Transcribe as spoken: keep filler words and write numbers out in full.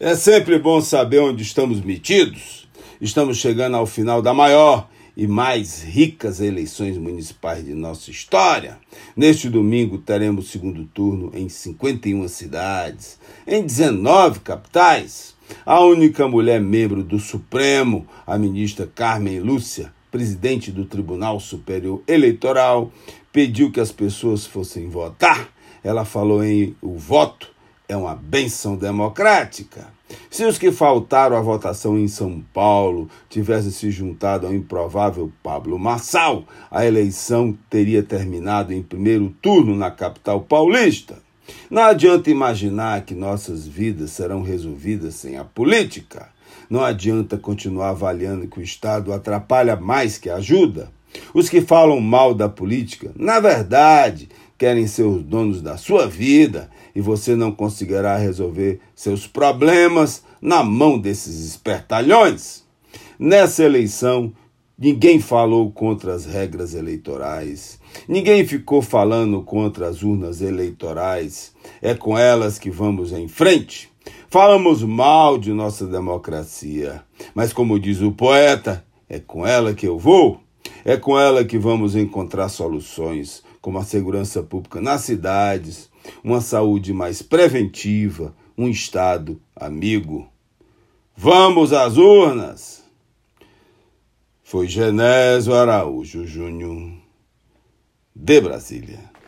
É sempre bom saber onde estamos metidos. Estamos chegando ao final da maior e mais ricas eleições municipais de nossa história. Neste domingo teremos segundo turno em cinquenta e uma cidades, em dezenove capitais. A única mulher membro do Supremo, a ministra Carmen Lúcia, presidente do Tribunal Superior Eleitoral, pediu que as pessoas fossem votar. Ela falou em o voto é uma bênção democrática. Se os que faltaram à votação em São Paulo tivessem se juntado ao improvável Pablo Marçal, a eleição teria terminado em primeiro turno na capital paulista. Não adianta imaginar que nossas vidas serão resolvidas sem a política. Não adianta continuar avaliando que o Estado atrapalha mais que ajuda. Os que falam mal da política, na verdade, querem ser os donos da sua vida e você não conseguirá resolver seus problemas na mão desses espertalhões. Nessa eleição, ninguém falou contra as regras eleitorais. Ninguém ficou falando contra as urnas eleitorais. É com elas que vamos em frente. Falamos mal de nossa democracia, mas como diz o poeta, é com ela que eu vou. É com ela que vamos encontrar soluções, como a segurança pública nas cidades, uma saúde mais preventiva, um Estado amigo. Vamos às urnas! Foi Genésio Araújo Júnior, de Brasília.